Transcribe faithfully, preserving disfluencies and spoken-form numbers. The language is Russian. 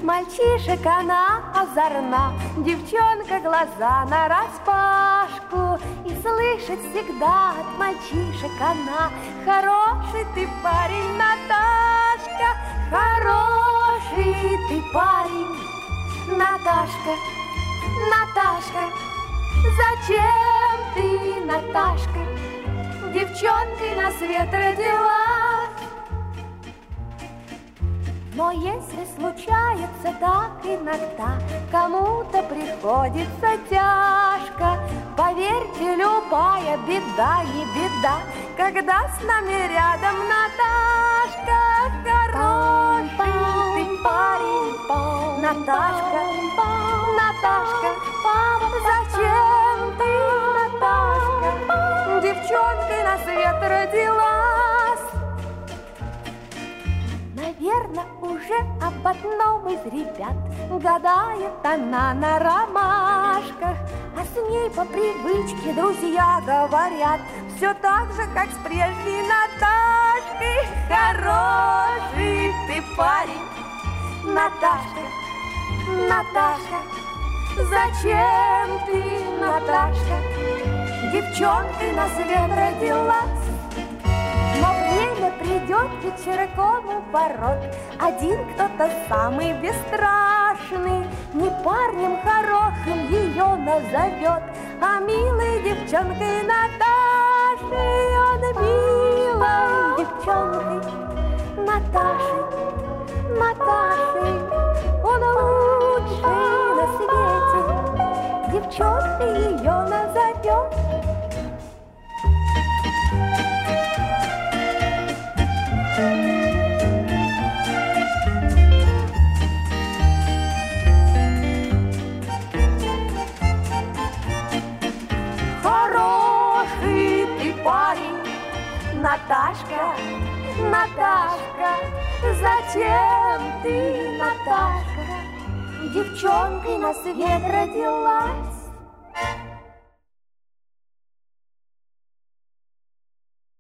Мальчишек она озорна, девчонка глаза нараспашку. И слышит всегда от мальчишек она: хороший ты парень, Наташка, хороший ты парень, Наташка, Наташка. Зачем ты, Наташка, девчонкой на свет родилась? Но если случается так иногда, кому-то приходится тяжко, поверьте, любая беда не беда, когда с нами рядом Наташка. Хороший ты парень, Наташка, Наташка. Зачем ты, Наташка, девчонкой на свет родилась? Наверно, уже об одном из ребят гадает она на ромашках, а с ней по привычке друзья говорят все так же, как с прежней Наташкой. Хороший ты парень, Наташка, Наташка. Зачем ты, Наташка, девчонкой на свет родилась? Но время придет вечерком у ворот, один кто-то самый бесстрашный не парнем хорошим ее назовет, а милой девчонкой Наташей. Он милой девчонкой Наташей, Наташей. Он лучший на свете, девчонкой ее назовет. Хороший ты парень, Наташка, Наташка. Зачем ты, Наташка, девчонкой на свет родилась?